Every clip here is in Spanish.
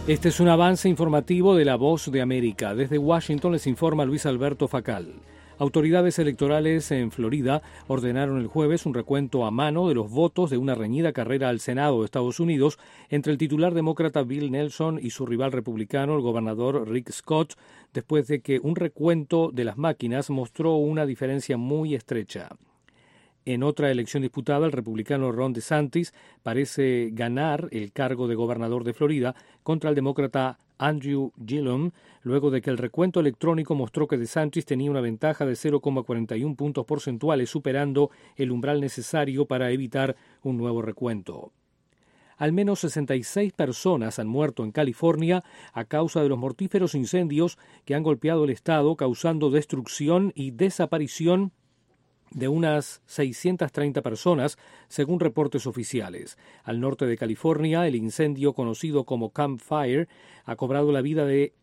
Este es un avance informativo de La Voz de América. Desde Washington les informa Luis Alberto Facal. Autoridades electorales en Florida ordenaron el jueves un recuento a mano de los votos de una reñida carrera al Senado de Estados Unidos entre el titular demócrata Bill Nelson y su rival republicano, el gobernador Rick Scott, después de que un recuento de las máquinas mostró una diferencia muy estrecha. En otra elección disputada, el republicano Ron DeSantis parece ganar el cargo de gobernador de Florida contra el demócrata Andrew Gillum, luego de que el recuento electrónico mostró que DeSantis tenía una ventaja de 0,41 puntos porcentuales, superando el umbral necesario para evitar un nuevo recuento. Al menos 66 personas han muerto en California a causa de los mortíferos incendios que han golpeado el estado, causando destrucción y desaparición de unas 630 personas, según reportes oficiales. Al norte de California, el incendio conocido como Camp Fire ha cobrado la vida de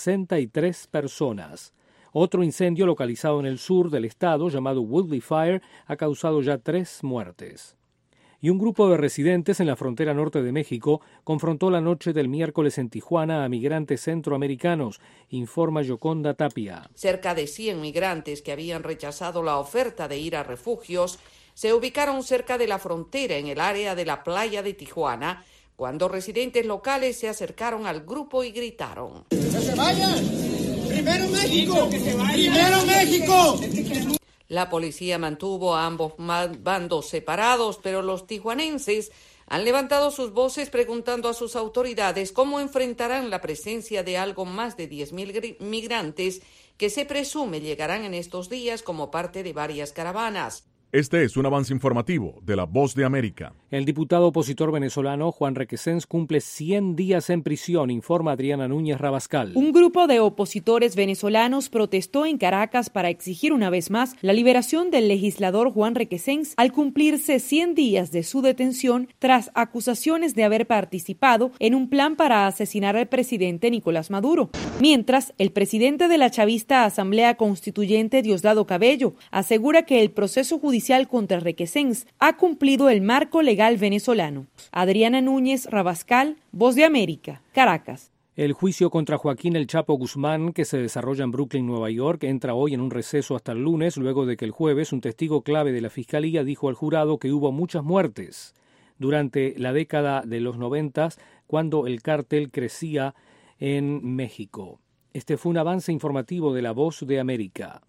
63 personas. Otro incendio localizado en el sur del estado, llamado Woodley Fire, ha causado ya 3 muertes. Y un grupo de residentes en la frontera norte de México confrontó la noche del miércoles en Tijuana a migrantes centroamericanos, informa Yoconda Tapia. Cerca de 100 migrantes que habían rechazado la oferta de ir a refugios se ubicaron cerca de la frontera en el área de la playa de Tijuana, cuando residentes locales se acercaron al grupo y gritaron: ¡Que se vayan! ¡Primero México! ¡Primero México! La policía mantuvo a ambos bandos separados, pero los tijuanenses han levantado sus voces preguntando a sus autoridades cómo enfrentarán la presencia de algo más de 10,000 migrantes que se presume llegarán en estos días como parte de varias caravanas. Este es un avance informativo de La Voz de América. El diputado opositor venezolano Juan Requesens cumple 100 días en prisión, informa Adriana Núñez Rabascal. Un grupo de opositores venezolanos protestó en Caracas para exigir una vez más la liberación del legislador Juan Requesens al cumplirse 100 días de su detención tras acusaciones de haber participado en un plan para asesinar al presidente Nicolás Maduro. Mientras, el presidente de la chavista Asamblea Constituyente, Diosdado Cabello, asegura que el proceso judicial contra Requesens ha cumplido el marco legal venezolano. Adriana Núñez Rabascal, Voz de América, Caracas. El juicio contra Joaquín El Chapo Guzmán, que se desarrolla en Brooklyn, Nueva York, entra hoy en un receso hasta el lunes, luego de que el jueves un testigo clave de la Fiscalía dijo al jurado que hubo muchas muertes durante la década de los 90, cuando el cártel crecía en México. Este fue un avance informativo de La Voz de América.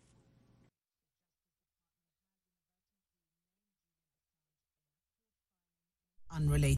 Unrelated.